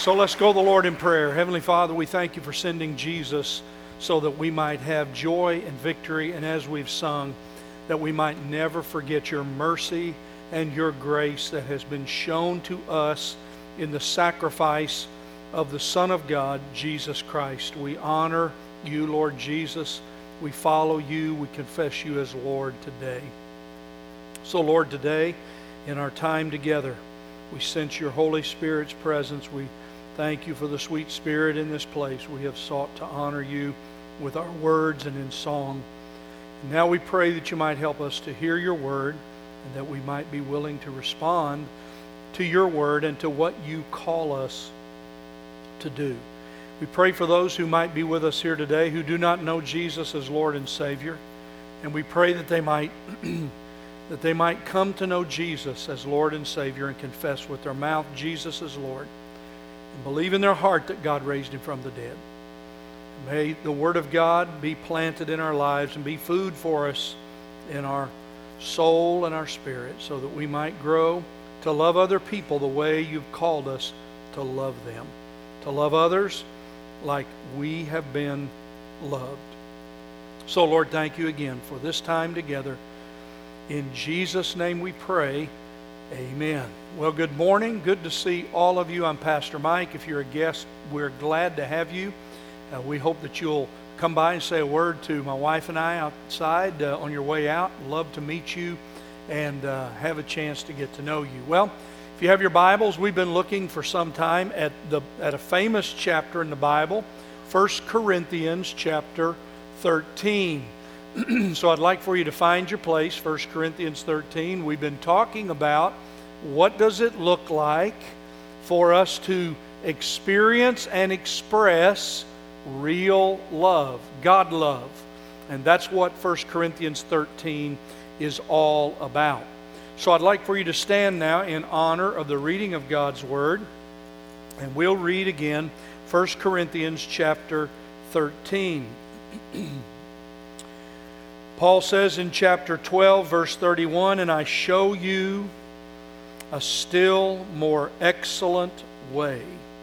So let's go to the Lord in prayer. Heavenly Father, we thank you for sending Jesus so that we might have joy and victory, and as we've sung, that we might never forget your mercy and your grace that has been shown to us in the sacrifice of the Son of God, Jesus Christ. We honor you, Lord Jesus. We follow you. We confess you as Lord today. So, Lord, today, in our time together, we sense your Holy Spirit's presence. We thank you for the sweet Spirit in this place. We have sought to honor you with our words and in song. And now we pray that you might help us to hear your word and that we might be willing to respond to your word and to what you call us to do. We pray for those who might be with us here today who do not know Jesus as Lord and Savior. And we pray that they might that they might come to know Jesus as Lord and Savior and confess with their mouth Jesus is Lord and believe in their heart that God raised him from the dead. May the Word of God be planted in our lives and be food for us in our soul and our spirit so that we might grow to love other people the way you've called us to love them, to love others like we have been loved. So, Lord, thank you again for this time together. In Jesus' name we pray, amen. Well, good morning. Good to see all of you. I'm Pastor Mike. If you're a guest, we're glad to have you. We hope that you'll come by and say a word to my wife and I outside on your way out. Love to meet you and have a chance to get to know you. Well, if you have your Bibles, we've been looking for some time at a famous chapter in the Bible, 1 Corinthians chapter 13. So I'd like for you to find your place, 1 Corinthians 13. We've been talking about what does it look like for us to experience and express real love, God love. And that's what 1 Corinthians 13 is all about. So I'd like for you to stand now in honor of the reading of God's Word. And we'll read again 1 Corinthians chapter 13. Paul says in chapter 12, verse 31, "And I show you a still more excellent way.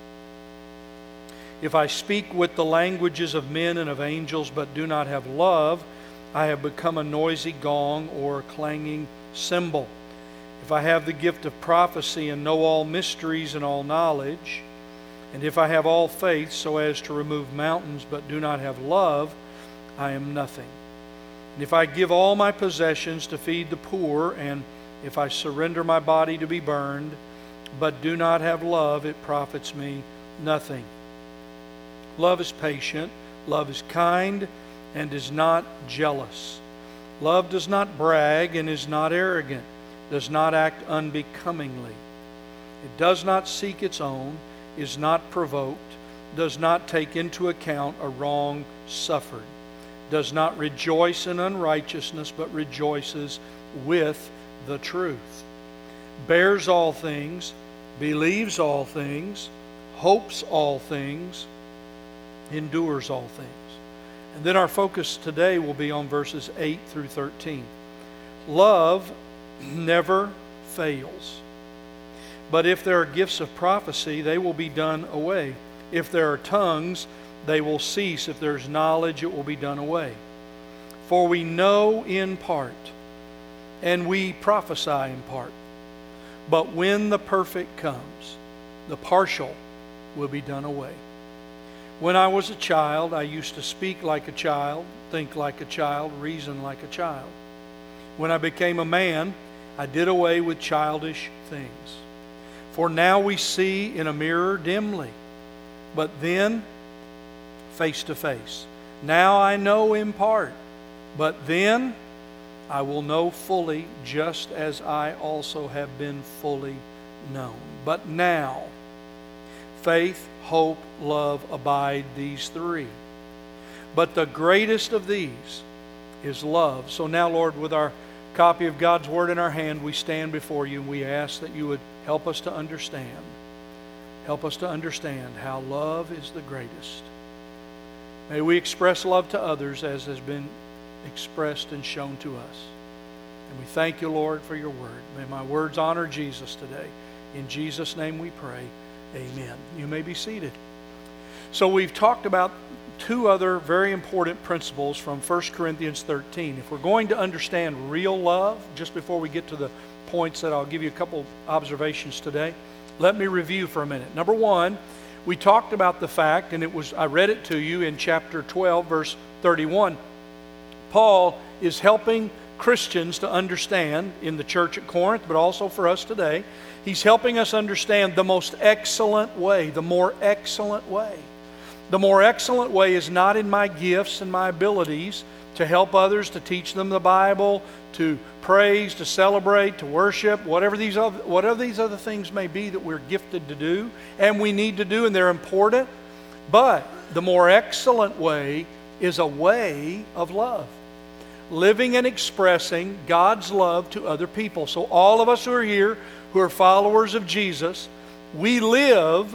If I speak with the languages of men and of angels, but do not have love, I have become a noisy gong or a clanging cymbal. If I have the gift of prophecy and know all mysteries and all knowledge, and if I have all faith so as to remove mountains, but do not have love, I am nothing. And if I give all my possessions to feed the poor, and if I surrender my body to be burned, but do not have love, it profits me nothing. Love is patient, love is kind, and is not jealous. Love does not brag and is not arrogant, does not act unbecomingly. It does not seek its own, is not provoked, does not take into account a wrong suffered, does not rejoice in unrighteousness, but rejoices with the truth, bears all things, believes all things, hopes all things, endures all things." And then our focus today will be on verses 8 through 13. Love never fails. But if there are gifts of prophecy, they will be done away. If there are tongues, they will cease. If there's knowledge, it will be done away. For we know in part, and we prophesy in part. But when the perfect comes, the partial will be done away. When I was a child, I used to speak like a child, think like a child, reason like a child. When I became a man, I did away with childish things. For now we see in a mirror dimly, but then face to face. Now I know in part, but then I will know fully, just as I also have been fully known. But now, faith, hope, love abide, these three. But the greatest of these is love. So now, Lord, with our copy of God's Word in our hand, we stand before you and we ask that you would help us to understand. Help us to understand how love is the greatest. May we express love to others as has been expressed and shown to us. And we thank you, Lord, for your word. May my words honor Jesus today. In Jesus' name we pray. Amen. You may be seated. So we've talked about two other very important principles from 1 Corinthians 13. If we're going to understand real love, just before we get to the points that I'll give you a couple observations today, let me review for a minute. Number one, we talked about the fact, and I read it to you in chapter 12, verse 31. Paul is helping Christians to understand in the church at Corinth, but also for us today. He's helping us understand the most excellent way, the more excellent way. The more excellent way is not in my gifts and my abilities to help others, to teach them the Bible, to praise, to celebrate, to worship, whatever these other things may be that we're gifted to do and we need to do, and they're important. But the more excellent way is a way of love. Living and expressing God's love to other people. So all of us who are here, who are followers of Jesus, we live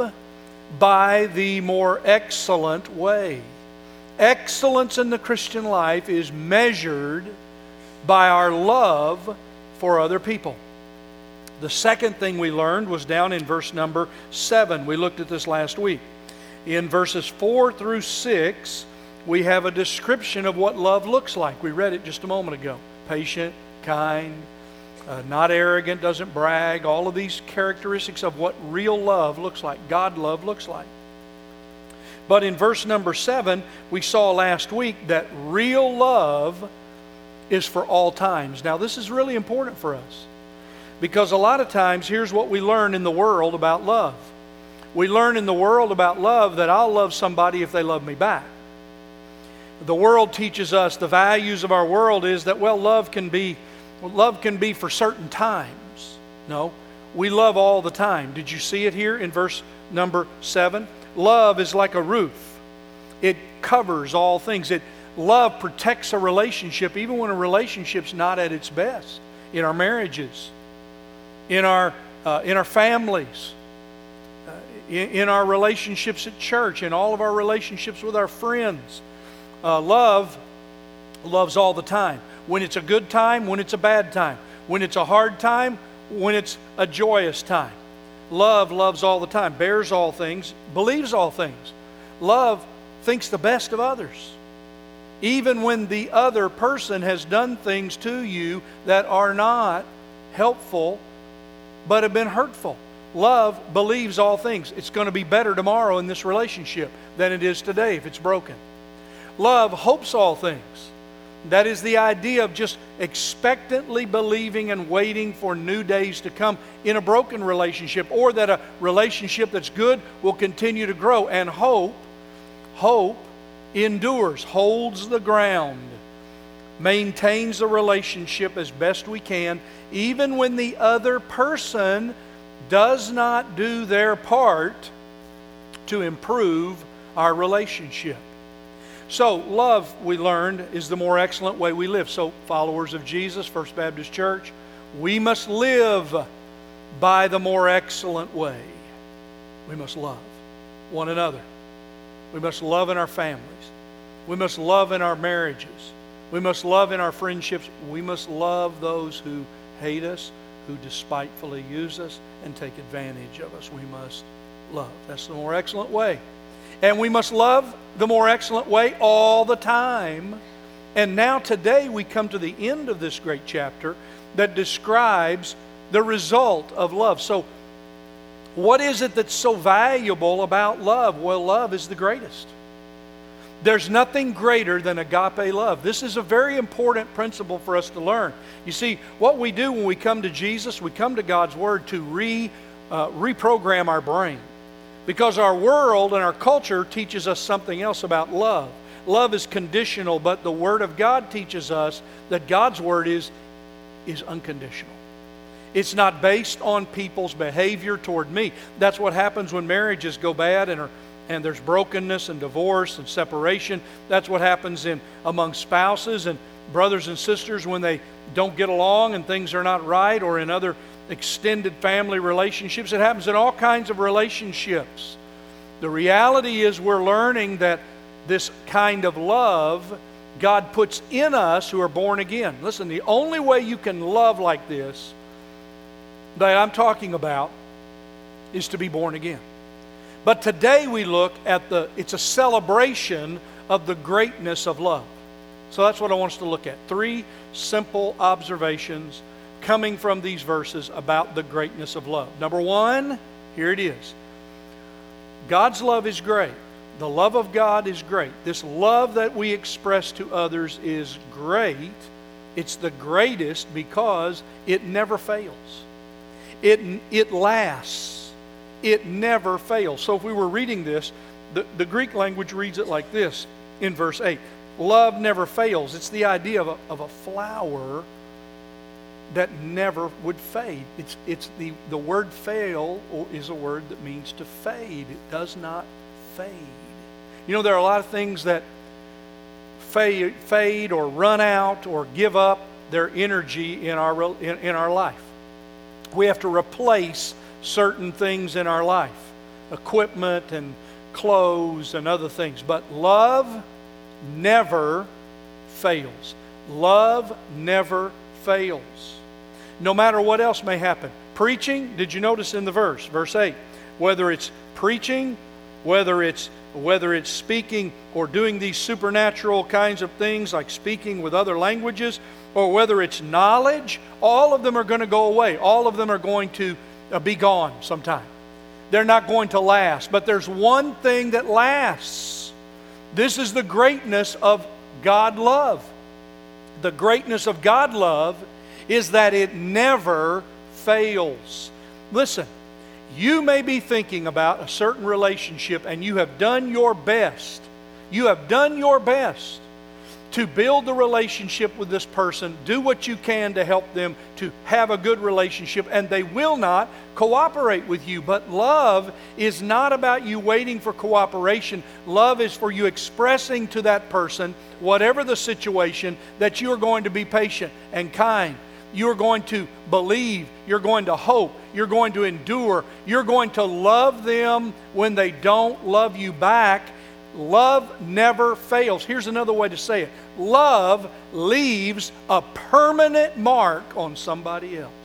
by the more excellent way. Excellence in the Christian life is measured by our love for other people. The second thing we learned was down in verse number 7. We looked at this last week. In verses 4 through 6, we have a description of what love looks like. We read it just a moment ago. Patient, kind, not arrogant, doesn't brag. All of these characteristics of what real love looks like, God love looks like. But in verse number 7, we saw last week that real love is for all times. Now this is really important for us, because a lot of times here's what we learn in the world about love. We learn in the world about love that I'll love somebody if they love me back. The world teaches us, the values of our world is that, well, love can be for certain times. No, we love all the time. Did you see it here in verse number 7? Love is like a roof. It covers all things. Love protects a relationship even when a relationship's not at its best. In our marriages, in our families, in our relationships at church, in all of our relationships with our friends. Love loves all the time. When it's a good time, when it's a bad time. When it's a hard time, when it's a joyous time. Love loves all the time, bears all things, believes all things. Love thinks the best of others. Even when the other person has done things to you that are not helpful, but have been hurtful. Love believes all things. It's going to be better tomorrow in this relationship than it is today if it's broken. Love hopes all things. That is the idea of just expectantly believing and waiting for new days to come in a broken relationship, or that a relationship that's good will continue to grow. And hope endures, holds the ground, maintains the relationship as best we can, even when the other person does not do their part to improve our relationship. So love, we learned, is the more excellent way we live. So followers of Jesus, First Baptist Church, we must live by the more excellent way. We must love one another. We must love in our families. We must love in our marriages. We must love in our friendships. We must love those who hate us, who despitefully use us and take advantage of us. We must love. That's the more excellent way. And we must love the more excellent way all the time. And now today we come to the end of this great chapter that describes the result of love. So what is it that's so valuable about love? Well, love is the greatest. There's nothing greater than agape love. This is a very important principle for us to learn. You see, what we do when we come to Jesus, we come to God's Word to reprogram our brain. Because our world and our culture teaches us something else about love. Love is conditional, but the Word of God teaches us that God's Word is unconditional. It's not based on people's behavior toward me. That's what happens when marriages go bad and there's brokenness and divorce and separation. That's what happens among spouses and brothers and sisters when they don't get along and things are not right, or in other extended family relationships. It happens in all kinds of relationships. The reality is we're learning that this kind of love God puts in us who are born again. Listen, the only way you can love like this that I'm talking about is to be born again. But today we look at it's a celebration of the greatness of love. So that's what I want us to look at. 3 simple observations coming from these verses about the greatness of love. Number 1, here it is. God's love is great. The love of God is great. This love that we express to others is great. It's the greatest because it never fails. It lasts. It never fails. So if we were reading this, the Greek language reads it like this in verse 8. Love never fails. It's the idea of a flower that never would fade. It's the word fail is a word that means to fade. It does not fade. You know, there are a lot of things that fade or run out or give up their energy in our life. We have to replace certain things in our life, equipment and clothes and other things. But love never fails. Love never fails. No matter what else may happen. Preaching, did you notice in the verse 8, whether it's preaching, whether it's speaking or doing these supernatural kinds of things like speaking with other languages, or whether it's knowledge, all of them are going to go away. All of them are going to be gone sometime. They're not going to last. But there's one thing that lasts. This is the greatness of God love. The greatness of God love is that it never fails. Listen, you may be thinking about a certain relationship and you have done your best. You have done your best to build the relationship with this person. Do what you can to help them to have a good relationship, and they will not cooperate with you. But love is not about you waiting for cooperation. Love is for you expressing to that person, whatever the situation, that you are going to be patient and kind. You're going to believe, you're going to hope, you're going to endure, you're going to love them when they don't love you back. Love never fails. Here's another way to say it. Love leaves a permanent mark on somebody else.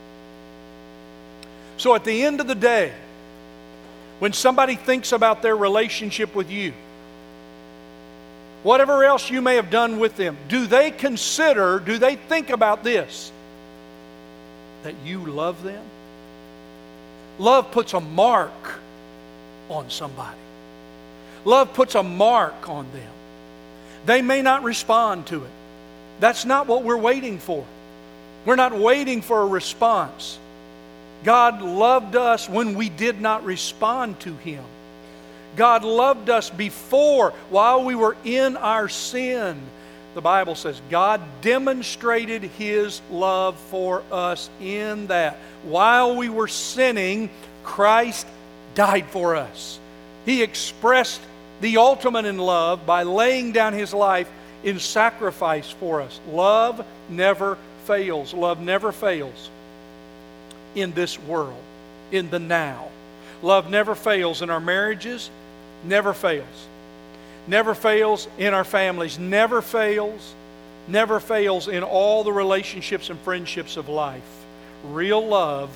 So at the end of the day, when somebody thinks about their relationship with you, whatever else you may have done with them, do they think about this? That you love them? Love puts a mark on somebody. Love puts a mark on them. They may not respond to it. That's not what we're waiting for. We're not waiting for a response. God loved us when we did not respond to Him. God loved us before, while we were in our sin. The Bible says God demonstrated His love for us in that while we were sinning, Christ died for us. He expressed the ultimate in love by laying down His life in sacrifice for us. Love never fails. Love never fails in this world, in the now. Love never fails in our marriages, never fails. Never fails in our families, never fails in all the relationships and friendships of life. Real love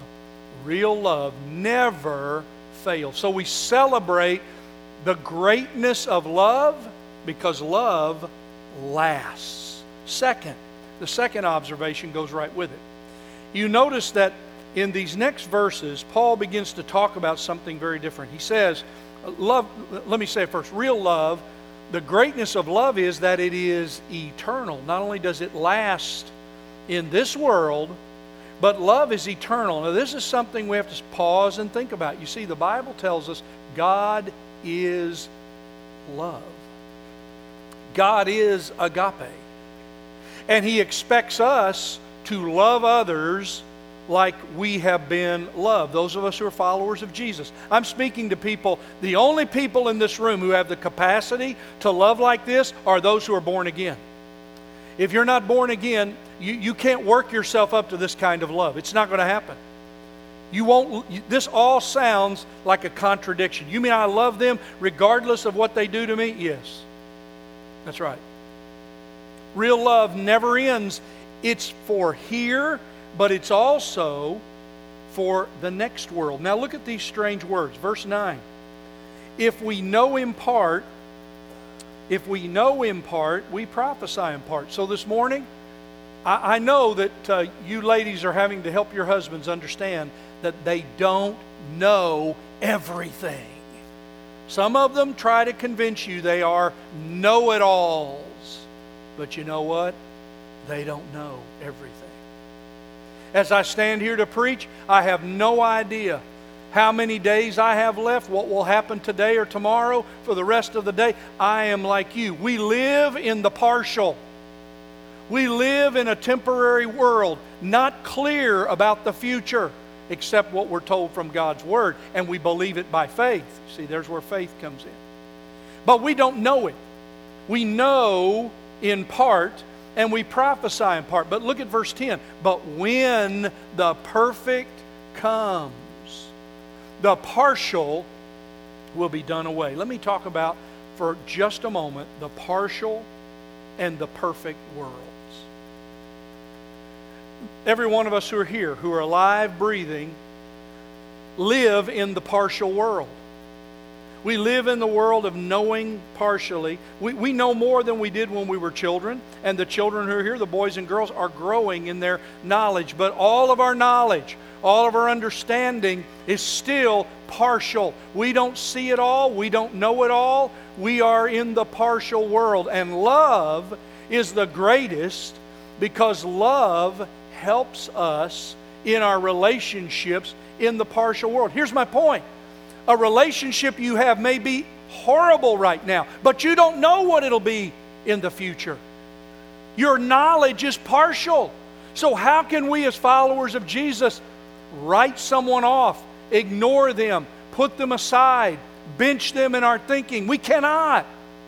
never fails. So we celebrate the greatness of love because love lasts. The second observation goes right with it. You notice that in these next verses, Paul begins to talk about something very different. He says, love, let me say it first, real love, the greatness of love is that it is eternal. Not only does it last in this world, but love is eternal. Now this is something we have to pause and think about. You see, the Bible tells us God is love. God is agape. And He expects us to love others like we have been loved. Those of us who are followers of Jesus. I'm speaking to people, the only people in this room who have the capacity to love like this are those who are born again. If you're not born again, you can't work yourself up to this kind of love. It's not going to happen. This all sounds like a contradiction. You mean I love them regardless of what they do to me? Yes. That's right. Real love never ends. It's for here, but it's also for the next world. Now look at these strange words. Verse 9. If we know in part, we prophesy in part. So this morning, I know that you ladies are having to help your husbands understand that they don't know everything. Some of them try to convince you they are know-it-alls. But you know what? They don't know everything. As I stand here to preach, I have no idea how many days I have left, what will happen today or tomorrow for the rest of the day. I am like you. We live in the partial. We live in a temporary world, not clear about the future, except what we're told from God's Word, and we believe it by faith. See, there's where faith comes in. But we don't know it. We know in part, and we prophesy in part. But look at verse 10. But when the perfect comes, the partial will be done away. Let me talk about, for just a moment, the partial and the perfect worlds. Every one of us who are here, who are alive, breathing, live in the partial world. We live in the world of knowing partially. We know more than we did when we were children, and the children who are here, the boys and girls, are growing in their knowledge. But all of our knowledge, all of our understanding is still partial. We don't see it all. We don't know it all. We are in the partial world. And love is the greatest, because love helps us in our relationships in the partial world. Here's my point. A relationship you have may be horrible right now, but you don't know what it'll be in the future. Your knowledge is partial. So how can we as followers of Jesus write someone off, ignore them, put them aside, bench them in our thinking? We cannot.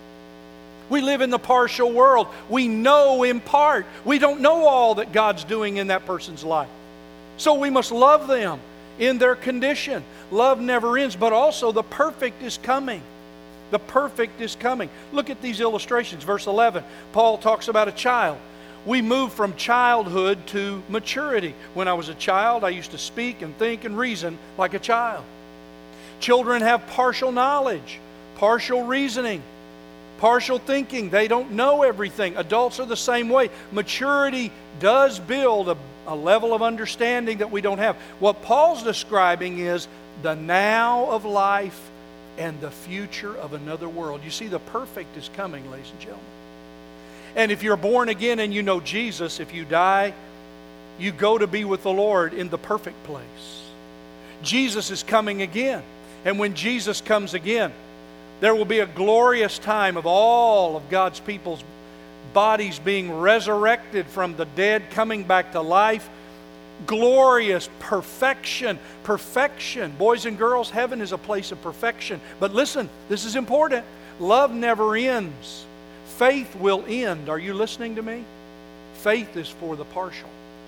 We live in the partial world. We know in part. We don't know all that God's doing in that person's life. So we must love them in their condition. Love never ends, but also the perfect is coming. The perfect is coming. Look at these illustrations. Verse 11, Paul talks about a child. We move from childhood to maturity. When I was a child, I used to speak and think and reason like a child. Children have partial knowledge, partial reasoning, partial thinking. They don't know everything. Adults are the same way. Maturity does build a level of understanding that we don't have. What Paul's describing is the now of life and the future of another world. You see, the perfect is coming, ladies and gentlemen. And if you're born again and you know Jesus, if you die, you go to be with the Lord in the perfect place. Jesus is coming again. And when Jesus comes again, there will be a glorious time of all of God's people's bodies being resurrected from the dead, coming back to life. Glorious perfection. Perfection. Boys and girls, heaven is a place of perfection. But listen, this is important. Love never ends. Faith will end. Are you listening to me? Faith is for the partial.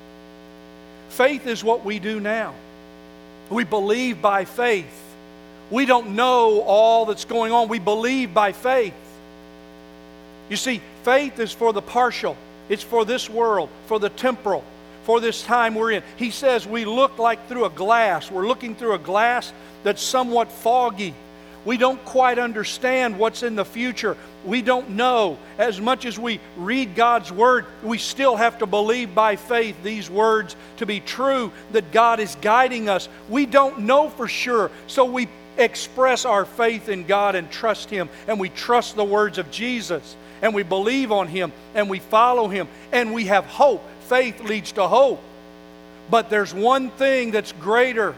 Faith is what we do now. We believe by faith. We don't know all that's going on. We believe by faith. You see, faith is for the partial. It's for this world, for the temporal, for this time we're in. He says we look like through a glass. We're looking through a glass that's somewhat foggy. We don't quite understand what's in the future. We don't know. As much as we read God's Word, we still have to believe by faith these words to be true, that God is guiding us. We don't know for sure, so we express our faith in God and trust Him, and we trust the words of Jesus, and we believe on Him, and we follow Him, and we have hope. Faith leads to hope. But there's one thing that's greater.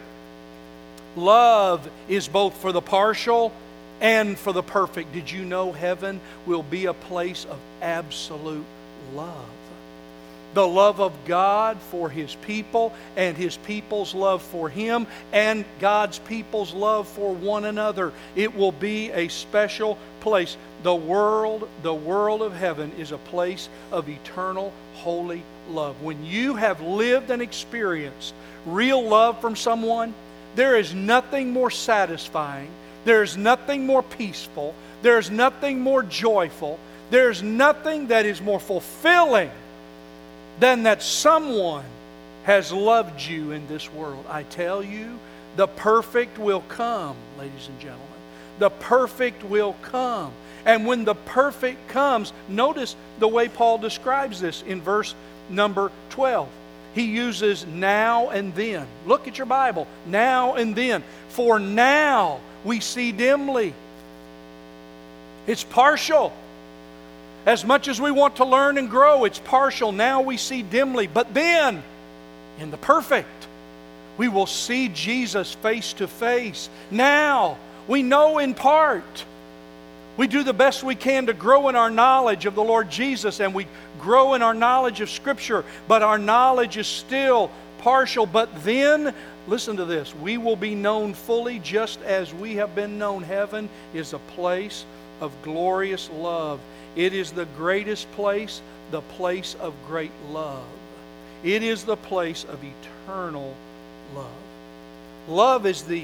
Love is both for the partial and for the perfect. Did you know heaven will be a place of absolute love? The love of God for His people, and His people's love for Him, and God's people's love for one another. It will be a special place. The world of heaven is a place of eternal, holy love. When you have lived and experienced real love from someone, there is nothing more satisfying. There is nothing more peaceful. There is nothing more joyful. There is nothing that is more fulfilling than that someone has loved you in this world. I tell you, the perfect will come, ladies and gentlemen. The perfect will come. And when the perfect comes, notice the way Paul describes this in verse number 12. He uses now and then. Look at your Bible. Now and then. For now we see dimly. It's partial. As much as we want to learn and grow, it's partial. Now we see dimly. But then, in the perfect, we will see Jesus face to face. Now, we know in part. We do the best we can to grow in our knowledge of the Lord Jesus, and we grow in our knowledge of Scripture, but our knowledge is still partial. But then, listen to this, we will be known fully just as we have been known. Heaven is a place of glorious love. It is the greatest place, the place of great love. It is the place of eternal love. Love is the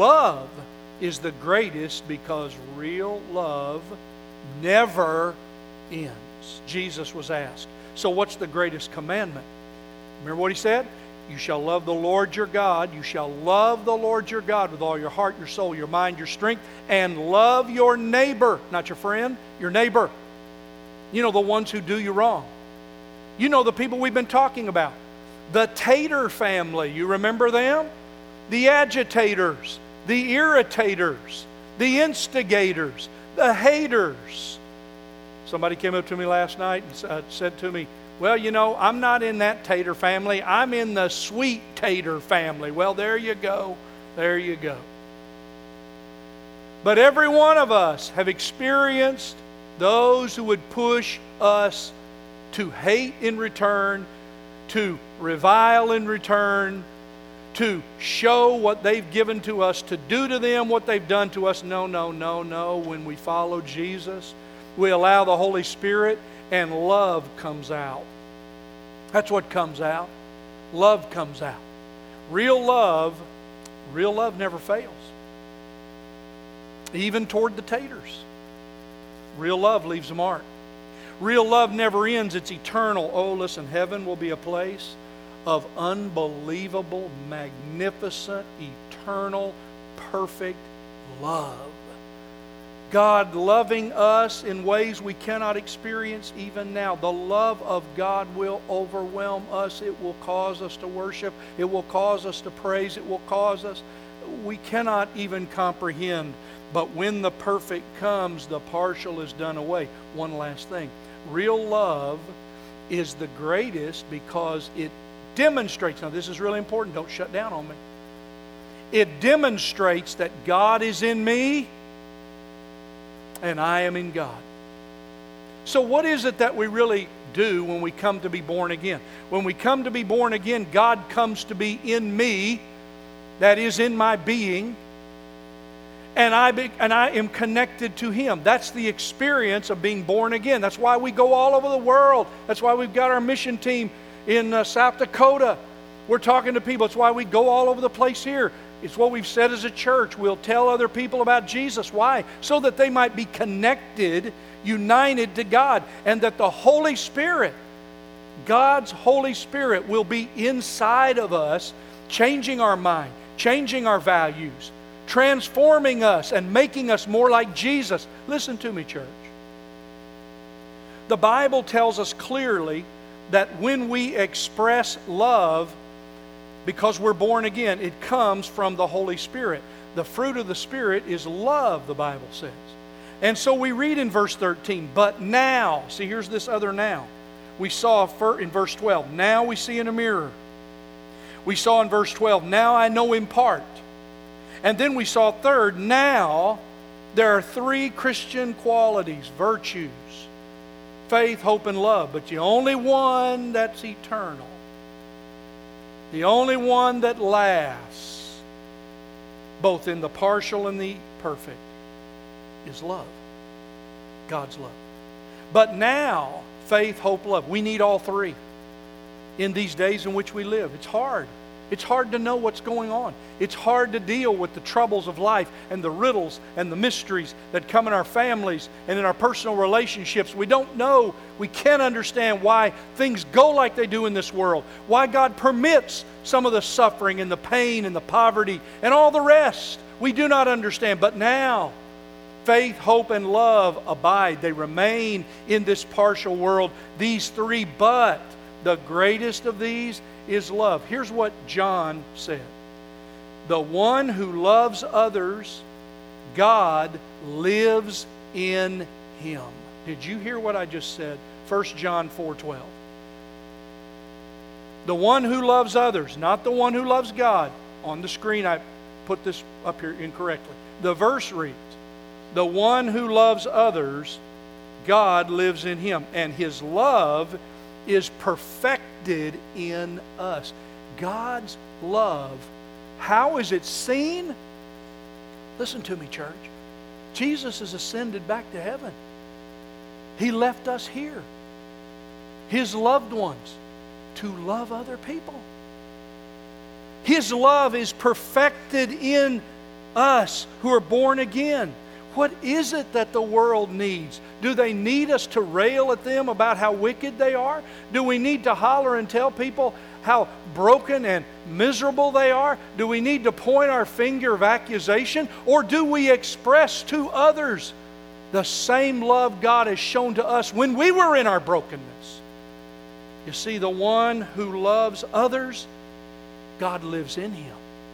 greatest because real love never ends. Jesus was asked, so what's the greatest commandment? Remember what he said? You shall love the Lord your God. You shall love the Lord your God with all your heart, your soul, your mind, your strength, and love your neighbor. Not your friend, your neighbor. You know, the ones who do you wrong. You know the people we've been talking about. The Tater family, you remember them? The agitators, the irritators, the instigators, the haters. Somebody came up to me last night and said to me, well, you know, I'm not in that Tater family. I'm in the sweet Tater family. Well, there you go. There you go. But every one of us have experienced those who would push us to hate in return, to revile in return, to show what they've given to us, to do to them what they've done to us. No, no, no, no. When we follow Jesus, we allow the Holy Spirit, and love comes out. That's what comes out. Love comes out. Real love never fails. Even toward the taters. Real love leaves a mark. Real love never ends. It's eternal. Oh, listen, heaven will be a place of unbelievable, magnificent, eternal, perfect love. God loving us in ways we cannot experience even now. The love of God will overwhelm us. It will cause us to worship. It will cause us to praise. It will cause us. We cannot even comprehend. But when the perfect comes, the partial is done away. One last thing. Real love is the greatest because it demonstrates. Now this is really important. Don't shut down on me. It demonstrates that God is in me and I am in God. So what is it that we really do when we come to be born again? When we come to be born again, God comes to be in me, that is in my being, and I am connected to Him. That's the experience of being born again. That's why we go all over the world. That's why we've got our mission team in South Dakota. We're talking to people. It's why we go all over the place here. It's what we've said as a church. We'll tell other people about Jesus. Why? So that they might be connected, united to God, and that the Holy Spirit, God's Holy Spirit, will be inside of us, changing our mind, changing our values, transforming us and making us more like Jesus. Listen to me, church. The Bible tells us clearly that when we express love, because we're born again, it comes from the Holy Spirit. The fruit of the Spirit is love, the Bible says. And so we read in verse 13, but now, see, here's this other now. We saw in verse 12, now we see in a mirror. We saw in verse 12, now I know in part. And then we saw third, now there are three Christian qualities, virtues, faith, hope, and love. But the only one that's eternal, the only one that lasts, both in the partial and the perfect, is love. God's love. But now, faith, hope, love. We need all three in these days in which we live. It's hard. It's hard to know what's going on. It's hard to deal with the troubles of life and the riddles and the mysteries that come in our families and in our personal relationships. We don't know. We can't understand why things go like they do in this world. Why God permits some of the suffering and the pain and the poverty and all the rest. We do not understand. But now Faith, hope, and love abide. They remain in this partial world. These three, but the greatest of these is love. Here's what John said. The one who loves others, God lives in him. Did you hear what I just said? 1 John 4:12. The one who loves others, not the one who loves God. On the screen I put this up here incorrectly. The verse reads, the one who loves others, God lives in him, and his love is perfected in us. God's love, how is it seen? Listen to me, church. Jesus has ascended back to heaven. He left us here, his loved ones, to love other people. His love is perfected in us who are born again. What is it that the world needs? Do they need us to rail at them about how wicked they are? Do we need to holler and tell people how broken and miserable they are? Do we need to point our finger of accusation? Or do we express to others the same love God has shown to us when we were in our brokenness? You see, the one who loves others, God lives in him.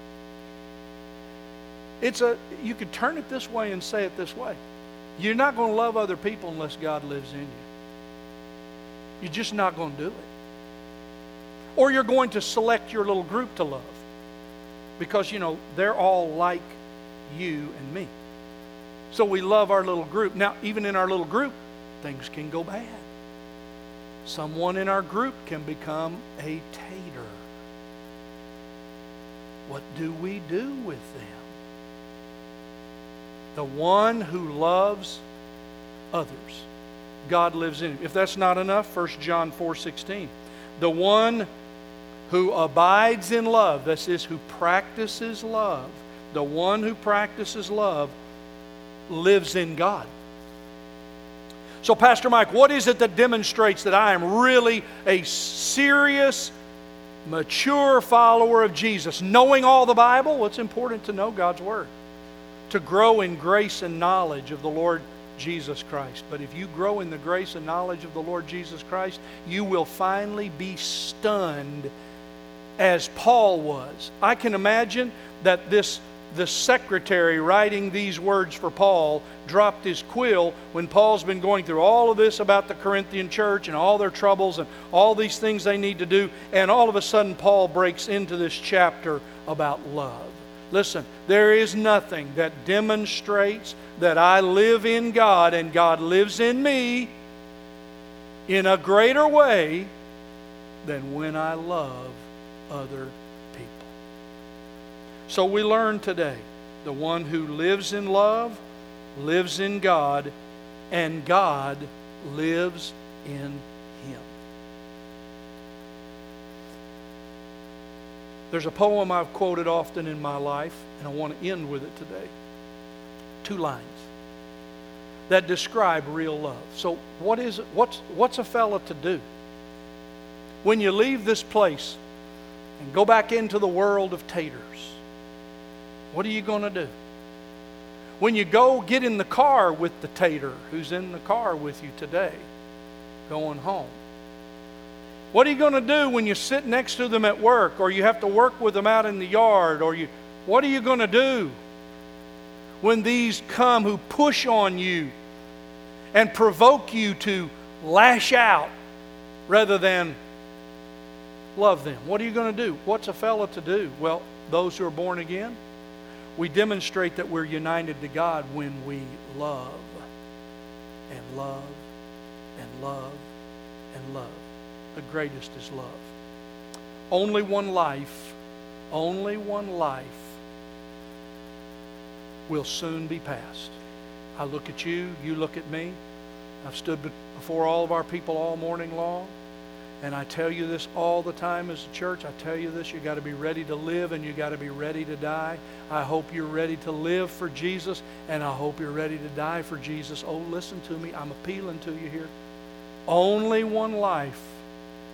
You could turn it this way and say it this way. You're not going to love other people unless God lives in you. You're just not going to do it. Or you're going to select your little group to love. Because, they're all like you and me. So we love our little group. Now, even in our little group, things can go bad. Someone in our group can become a tater. What do we do with them? The one who loves others, God lives in him. If that's not enough, 1 John 4:16. The one who abides in love, that is, who practices love, the one who practices love lives in God. So, Pastor Mike, what is it that demonstrates that I am really a serious, mature follower of Jesus? Knowing all the Bible? Well, it's important to know God's Word. To grow in grace and knowledge of the Lord Jesus Christ. But if you grow in the grace and knowledge of the Lord Jesus Christ, you will finally be stunned as Paul was. I can imagine that the secretary writing these words for Paul dropped his quill when Paul's been going through all of this about the Corinthian church and all their troubles and all these things they need to do, and all of a sudden Paul breaks into this chapter about love. Listen, there is nothing that demonstrates that I live in God and God lives in me in a greater way than when I love other people. So we learn today, the one who lives in love lives in God, and God lives in him. There's a poem I've quoted often in my life, and I want to end with it today. 2 lines that describe real love. So what is it? What's a fella to do when you leave this place and go back into the world of taters? What are you going to do? When you go get in the car with the tater who's in the car with you today, going home, what are you going to do when you sit next to them at work, or you have to work with them out in the yard, what are you going to do when these come who push on you and provoke you to lash out rather than love them? What are you going to do? What's a fella to do? Well, those who are born again, we demonstrate that we're united to God when we love and love and love and love. The greatest is love. Only one life will soon be passed. I look at you, you look at me. I've stood before all of our people all morning long, and I tell you this all the time as a church. I tell you this, you got to be ready to live and you got to be ready to die. I hope you're ready to live for Jesus, and I hope you're ready to die for Jesus. Oh, listen to me. I'm appealing to you here. Only one life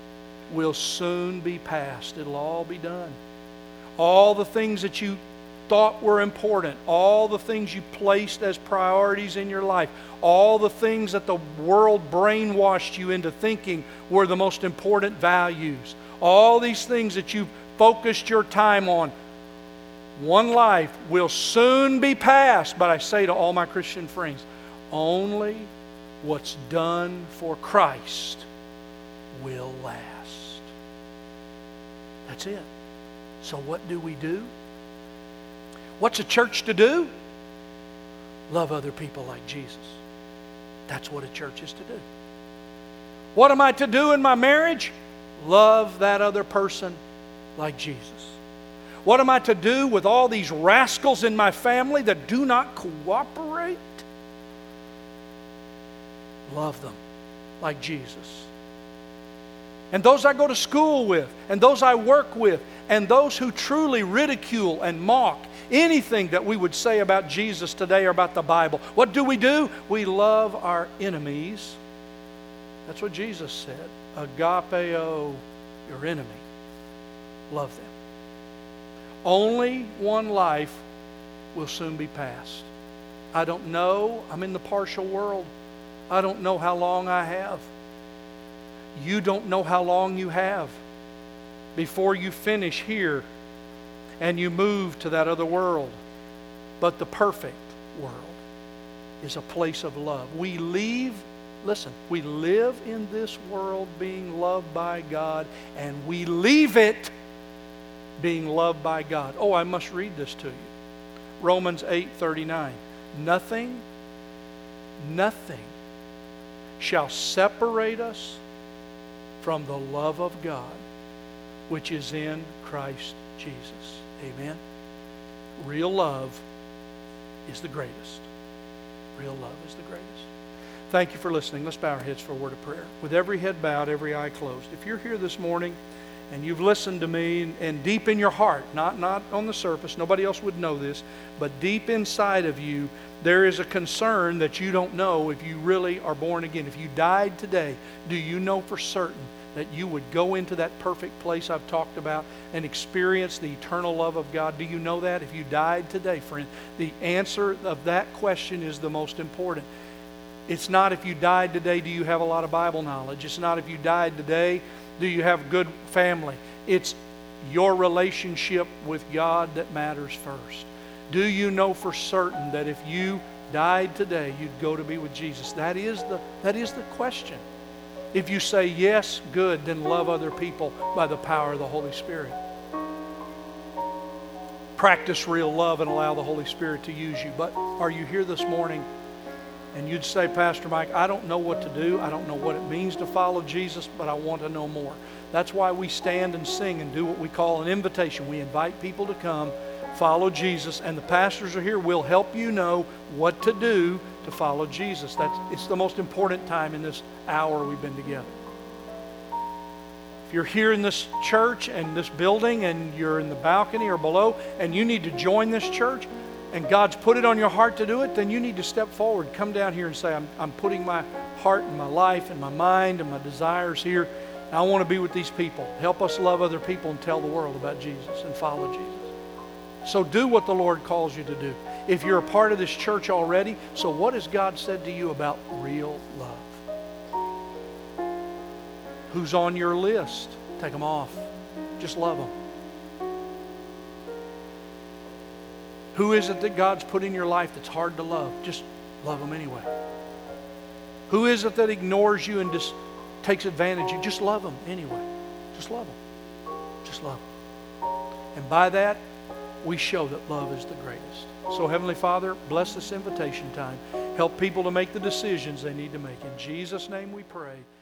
will soon be passed. It'll all be done. All the things that you thought were important, all the things you placed as priorities in your life, all the things that the world brainwashed you into thinking were the most important values, all these things that you've focused your time on, one life will soon be past. But I say to all my Christian friends, only what's done for Christ will last. That's it. So what do we do? What's a church to do? Love other people like Jesus. That's what a church is to do. What am I to do in my marriage? Love that other person like Jesus. What am I to do with all these rascals in my family that do not cooperate? Love them like Jesus. And those I go to school with, and those I work with, and those who truly ridicule and mock anything that we would say about Jesus today or about the Bible. What do? We love our enemies. That's what Jesus said. Agapeo, your enemy. Love them. Only one life will soon be past. I don't know. I'm in the partial world. I don't know how long I have. You don't know how long you have before you finish here and you move to that other world. But the perfect world is a place of love. We live in this world being loved by God, and we leave it being loved by God. Oh, I must read this to you. Romans 8:39. Nothing shall separate us from the love of God, which is in Christ Jesus. Amen. Real love is the greatest. Real love is the greatest. Thank you for listening. Let's bow our heads for a word of prayer. With every head bowed, every eye closed. If you're here this morning and you've listened to me, and deep in your heart, not on the surface, nobody else would know this, but deep inside of you, there is a concern that you don't know if you really are born again. If you died today, do you know for certain that you would go into that perfect place I've talked about and experience the eternal love of God? Do you know that? If you died today, friend, the answer of that question is the most important. It's not if you died today, do you have a lot of Bible knowledge? It's not if you died today, do you have a good family? It's your relationship with God that matters first. Do you know for certain that if you died today, you'd go to be with Jesus? That is the question. If you say yes, good, then love other people by the power of the Holy Spirit. Practice real love and allow the Holy Spirit to use you. But are you here this morning and you'd say, Pastor Mike, I don't know what to do. I don't know what it means to follow Jesus, but I want to know more. That's why we stand and sing and do what we call an invitation. We invite people to come, follow Jesus, and the pastors are here. We'll help you know what to do to follow Jesus. It's the most important time in this hour we've been together. If you're here in this church and this building and you're in the balcony or below and you need to join this church and God's put it on your heart to do it, then you need to step forward. Come down here and say, I'm putting my heart and my life and my mind and my desires here. And I want to be with these people. Help us love other people and tell the world about Jesus and follow Jesus. So do what the Lord calls you to do. If you're a part of this church already, so what has God said to you about real love? Who's on your list? Take them off. Just love them. Who is it that God's put in your life that's hard to love? Just love them anyway. Who is it that ignores you and just takes advantage of you? Just love them anyway. Just love them. Just love them. And by that, we show that love is the greatest. So Heavenly Father, bless this invitation time. Help people to make the decisions they need to make. In Jesus' name we pray.